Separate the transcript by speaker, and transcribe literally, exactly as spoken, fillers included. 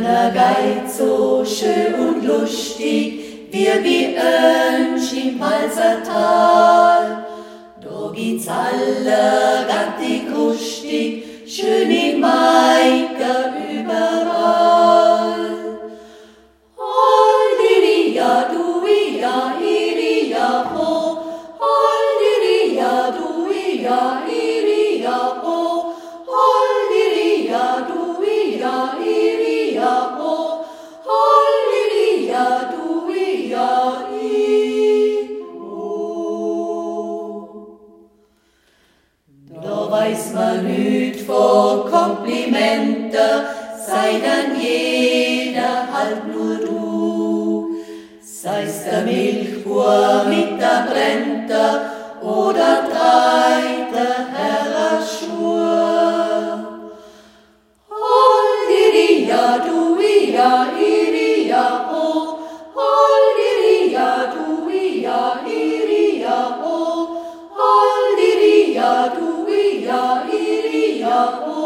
Speaker 1: Alle geht so schön und lustig, wir wie Önsch im Walsertal. Da geht's alle gattig rustig, schön in Maike überall. Holdiria, duia, iria, ho, holdiria, duia, iria, ho, holdiria, duia, iria, ho, holdiria, duia, i, ho. Da weiß man nüt vor Komplimente, sei dann jeder halt nur du. Sei's der Milchbur mit der Brente oder dreite Herrer Schur. Holdiria, duia, iria, ho, holdiria, duia, iria, ho, holdiria, duia, iria, ho.